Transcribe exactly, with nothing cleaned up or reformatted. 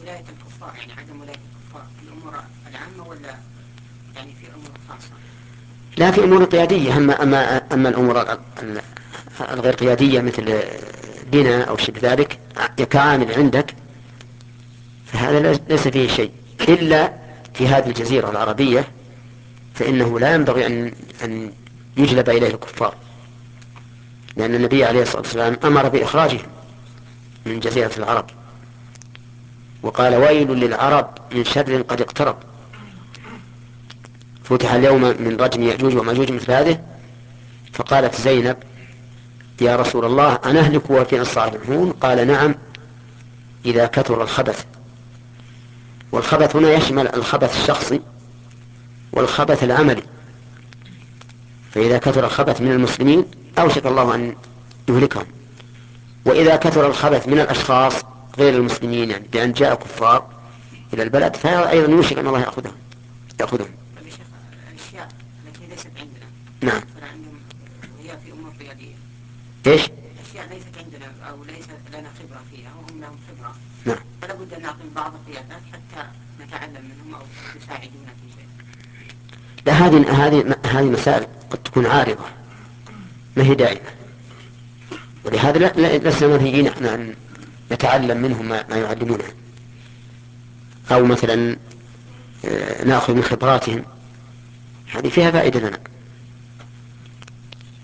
ولاية الكفار، يعني عدم ولاية الكفار في الأمور العامة ولا يعني في أمور خاصة؟ لا، في أمور قيادية. أما, أما, أما الأمور الغير قيادية مثل دين أو شبه ذلك كعامل عندك، فهذا ليس فيه شيء، إلا في هذه الجزيرة العربية فإنه لا ينبغي أن, أن يجلب إليه الكفار، لأن النبي عليه الصلاة والسلام أمر بإخراجهم من جزيرة العرب، وقال ويل للعرب من شر قد اقترب. فتح اليوم من رجم يأجوج وماجوج مثل هذه، فقالت زينب يا رسول الله أنهلك وفينا الصالحون؟ قال نعم إذا كثر الخبث. والخبث هنا يشمل الخبث الشخصي والخبث العملي، فإذا كثر الخبث من المسلمين أوشك الله أن يهلكهم، وإذا كثر الخبث من الأشخاص غير المسلمين يعني بأن جاء كفار إلى البلد فأيضا يوشك أن الله يأخذهم يأخذهم. طيب يا شيخ، الأشياء التي ليست عندنا نعم. مثلا عندهم وهي في أمور قيادية، إيش؟ أشياء ليست عندنا أو ليست لنا خبرة فيها وهم لهم خبرة، نعم. فلا بد أن نعطي بعض القيادات حتى نتعلم منهم أو يساعدونا في شيء. لا، هذه هذه هذه مسائل قد تكون عارضة ما هي دائمة، ولهذا لا- لا- لسنا منهيين نحن أن نتعلم منهم ما, ما يعلمونه، أو مثلا آه، نأخذ من خبراتهم، هذه فيها فائدة لنا.